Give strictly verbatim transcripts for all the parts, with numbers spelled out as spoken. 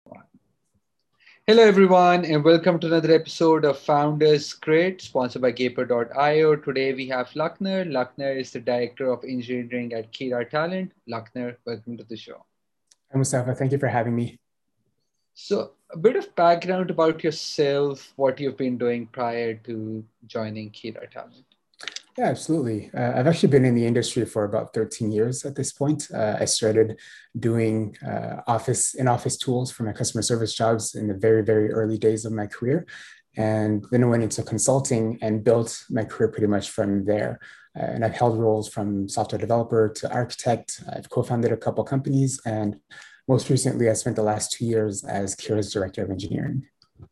Hello, everyone, and welcome to another episode of Founders Crit, sponsored by Gaper dot io. Today we have Luckner. Luckner is the Director of Engineering at Kira Talent. Luckner, welcome to the show. Hi, Mustafa. Thank you for having me. So, a bit of background about yourself, what you've been doing prior to joining Kira Talent. Yeah, absolutely. Uh, I've actually been in the industry for about thirteen years at this point. Uh, I started doing uh, office in-office tools for my customer service jobs in the very, very early days of my career. And then I went into consulting and built my career pretty much from there. Uh, and I've held roles from software developer to architect. I've co-founded a couple companies. And most recently, I spent the last two years as Kira's director of engineering.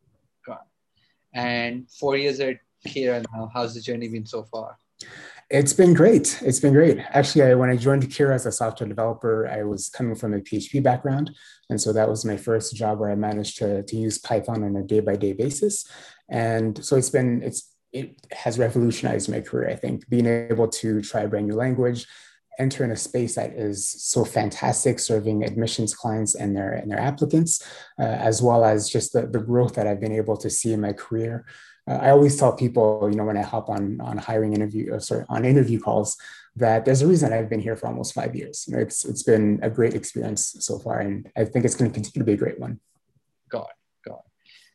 Got it. And four years at Kira now, how's the journey been so far? It's been great. It's been great. Actually, I, when I joined Kira as a software developer, I was coming from a P H P background. And so that was my first job where I managed to, to use Python on a day-by-day basis. And so it's been, it's it has revolutionized my career, I think, being able to try a brand new language, enter in a space that is so fantastic, serving admissions clients and their and their applicants, uh, as well as just the, the growth that I've been able to see in my career. Uh, I always tell people, you know, when I hop on on hiring interview, or sorry, on interview calls, that there's a reason I've been here for almost five years. You know, it's it's been a great experience so far, and I think it's going to continue to be a great one. Got it. Got it.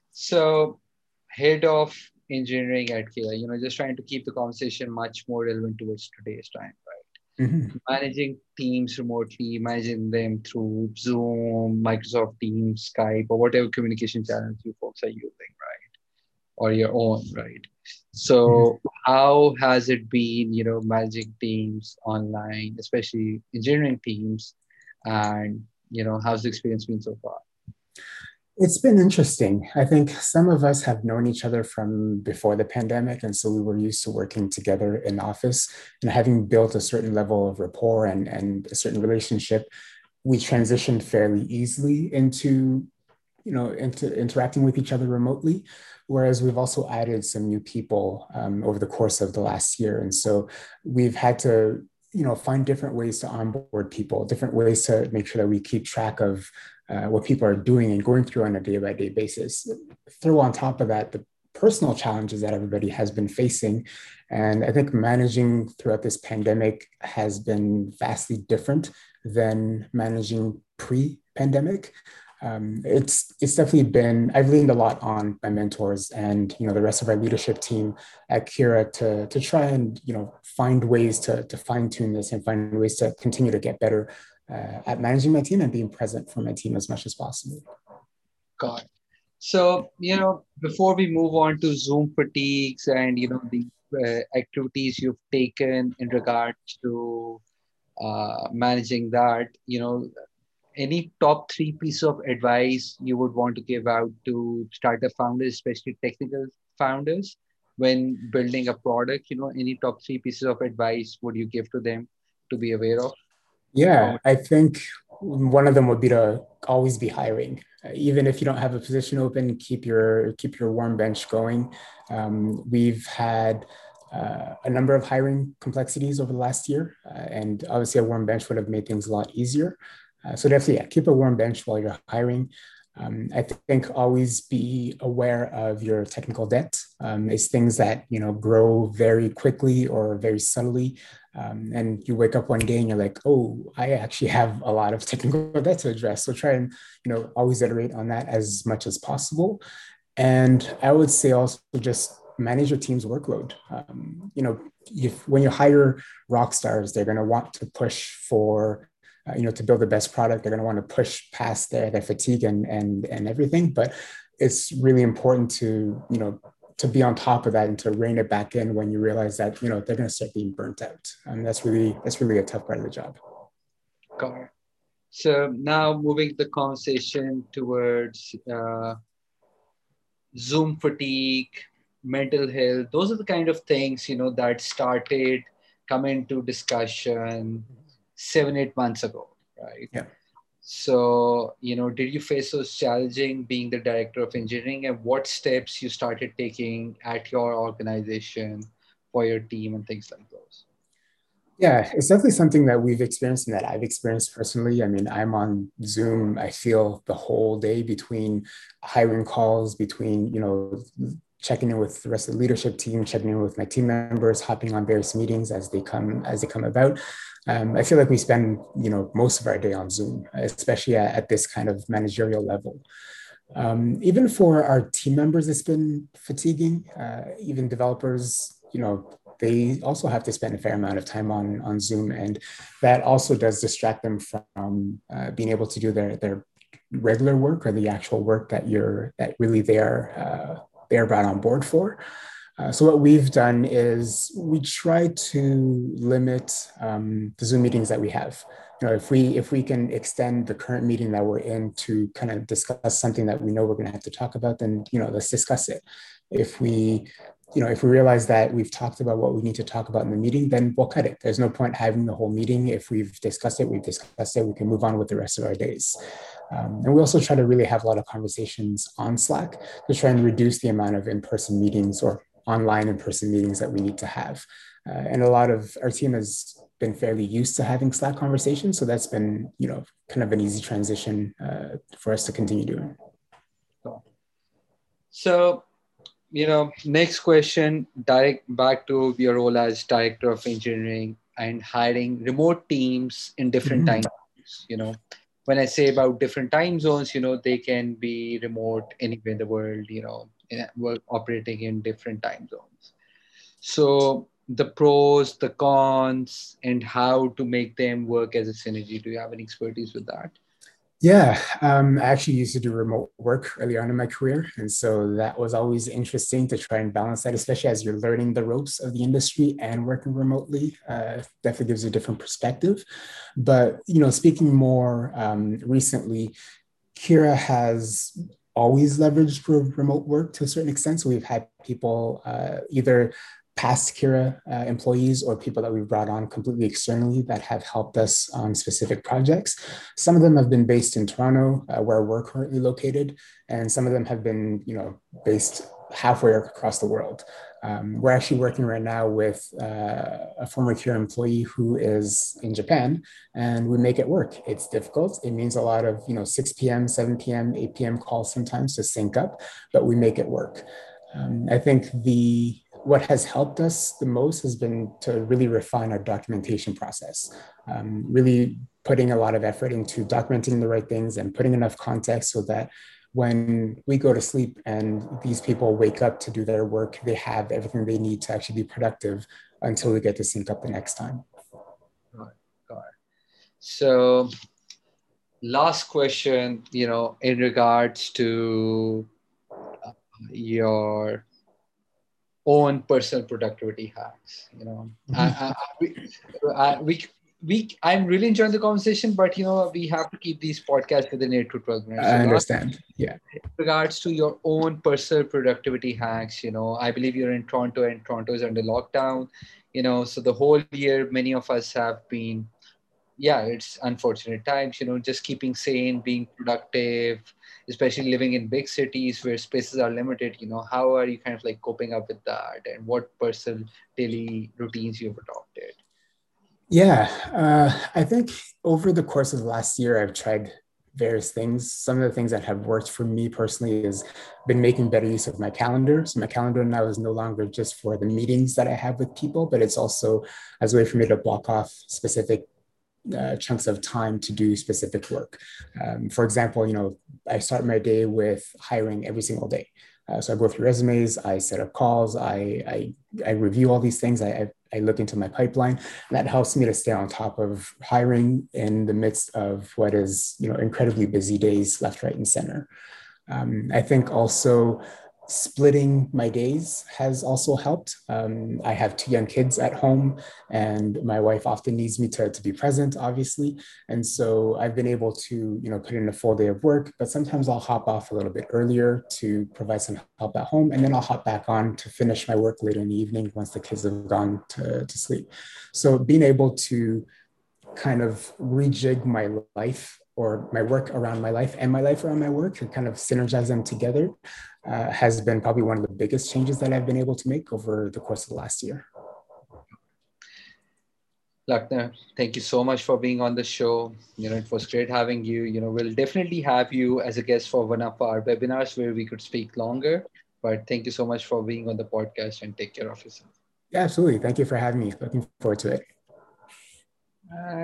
So, head of engineering at Kira, you know, just trying to keep the conversation much more relevant towards today's time, Mhm. right? Managing teams remotely, managing them through Zoom, Microsoft Teams, Skype, or whatever communication channels you folks are using, right? Or your own, right? Mhm. So, how has it been, you know, managing teams online, especially engineering teams, and you know, how's the experience been so far? It's been interesting. I think some of us have known each other from before the pandemic. And so we were used to working together in office and having built a certain level of rapport and, and a certain relationship. We transitioned fairly easily into, you know, into interacting with each other remotely. Whereas we've also added some new people um, over the course of the last year. And so we've had to, you know, find different ways to onboard people, different ways to make sure that we keep track of uh, what people are doing and going through on a day by day basis. Throw on top of that the personal challenges that everybody has been facing. And I think managing throughout this pandemic has been vastly different than managing pre pandemic. Um, it's it's definitely been I've leaned a lot on my mentors and you know the rest of our leadership team at Kira to to try and you know find ways to to fine tune this and find ways to continue to get better uh, at managing my team and being present for my team as much as possible. Got it. So, you know, before we move on to Zoom fatigues and, you know, the uh, activities you've taken in regards to uh, managing that, you know, any top three pieces of advice you would want to give out to startup founders, especially technical founders, when building a product? You know, any top three pieces of advice would you give to them to be aware of? Yeah, I think one of them would be to always be hiring. Uh, even if you don't have a position open, keep your keep your warm bench going. Um, we've had uh, a number of hiring complexities over the last year, uh, and obviously a warm bench would have made things a lot easier. Uh, so definitely, yeah, keep a warm bench while you're hiring. Um, I think always be aware of your technical debt. Um, it's things that you know grow very quickly or very subtly, um, and you wake up one day and you're like, oh, I actually have a lot of technical debt to address. So try and you know always iterate on that as much as possible. And I would say also just manage your team's workload. Um, you know, if when you hire rock stars, they're going to want to push for uh, you know, to build the best product. They're going to want to push past their, their fatigue and, and, and everything. But it's really important to, you know, to be on top of that and to rein it back in when you realize that, you know, they're going to start being burnt out. And that's really, that's really a tough part of the job. Got it. So now moving the conversation towards uh, Zoom fatigue, mental health. Those are the kind of things, you know, that started coming to discussion seven, eight months ago, right? Yeah. So, you know, did you face those challenging being the director of engineering, and what steps you started taking at your organization for your team and things like those? Yeah, it's definitely something that we've experienced and that I've experienced personally. I mean, I'm on Zoom, I feel the whole day between hiring calls, between, you know, checking in with the rest of the leadership team, checking in with my team members, hopping on various meetings as they come as they come about. Um, I feel like we spend, you know, most of our day on Zoom, especially at, at this kind of managerial level. Um, even for our team members, it's been fatiguing. Uh, even developers, you know, they also have to spend a fair amount of time on on Zoom, and that also does distract them from uh, being able to do their their regular work or the actual work that you're that really they're uh, they're brought on board for. Uh, so what we've done is we try to limit um, the Zoom meetings that we have. You know, if we if we can extend the current meeting that we're in to kind of discuss something that we know we're going to have to talk about, then you know, let's discuss it. If we you know, if we realize that we've talked about what we need to talk about in the meeting, then we'll cut it. There's no point having the whole meeting. If we've discussed it, we've discussed it. We can move on with the rest of our days. Um, and we also try to really have a lot of conversations on Slack to try and reduce the amount of in-person meetings or online in-person meetings that we need to have. Uh, and a lot of our team has been fairly used to having Slack conversations. So that's been, you know, kind of an easy transition uh, for us to continue doing. So, you know, next question, direct back to your role as director of engineering and hiring remote teams in different time Mm-hmm. zones. You know, when I say about different time zones, you know, they can be remote anywhere in the world, you know, in, work operating in different time zones. So the pros, the cons, and how to make them work as a synergy. Do you have any expertise with that? Yeah, um, I actually used to do remote work early on in my career. And so that was always interesting to try and balance that, especially as you're learning the ropes of the industry and working remotely. Uh, definitely gives you a different perspective. But, you know, speaking more um, recently, Kira has always leveraged remote work to a certain extent. So we've had people uh, either past Kira uh, employees or people that we've brought on completely externally that have helped us on specific projects. Some of them have been based in Toronto, uh, where we're currently located, and some of them have been, you know, based halfway across the world. Um, we're actually working right now with uh, a former Kira employee who is in Japan, and we make it work. It's difficult. It means a lot of, you know, six p m, seven p m, eight p m calls sometimes to sync up, but we make it work. Um, I think the what has helped us the most has been to really refine our documentation process, um, really putting a lot of effort into documenting the right things and putting enough context so that when we go to sleep and these people wake up to do their work, they have everything they need to actually be productive until we get to sync up the next time. Got got it. So last question, you know, in regards to uh, your own personal productivity hacks. You know, I, Mhm. I, I, we, I, we, we, I'm really enjoying the conversation, but you know, we have to keep these podcasts within eight to twelve minutes. So, I last understand. Yeah. in regards to your own personal productivity hacks, you know, I believe you're in Toronto and Toronto is under lockdown. You know, so the whole year, many of us have been, yeah, it's unfortunate times, you know, just keeping sane, being productive, especially living in big cities where spaces are limited. You know, how are you kind of like coping up with that, and what personal daily routines you've adopted? Yeah, uh, I think over the course of the last year, I've tried various things. Some of the things that have worked for me personally is been making better use of my calendar. So my calendar now is no longer just for the meetings that I have with people, but it's also as a way for me to block off specific uh, chunks of time to do specific work. Um, for example, you know, I start my day with hiring every single day. Uh, so I go through resumes, I set up calls, I I, I review all these things. I, I I look into my pipeline. And that helps me to stay on top of hiring in the midst of what is, you know, incredibly busy days left, right, and center. Um, I think also splitting my days has also helped. Um, I have two young kids at home, and my wife often needs me to, to be present, obviously. And so I've been able to, you know, put in a full day of work, but sometimes I'll hop off a little bit earlier to provide some help at home, and then I'll hop back on to finish my work later in the evening once the kids have gone to, to sleep. So being able to kind of rejig my life or my work around my life and my life around my work and kind of synergize them together uh, has been probably one of the biggest changes that I've been able to make over the course of the last year. Lakna, thank you so much for being on the show. You know, it was great having you. You know, we'll definitely have you as a guest for one of our webinars where we could speak longer. But thank you so much for being on the podcast and take care of yourself. Yeah, absolutely. Thank you for having me. Looking forward to it. And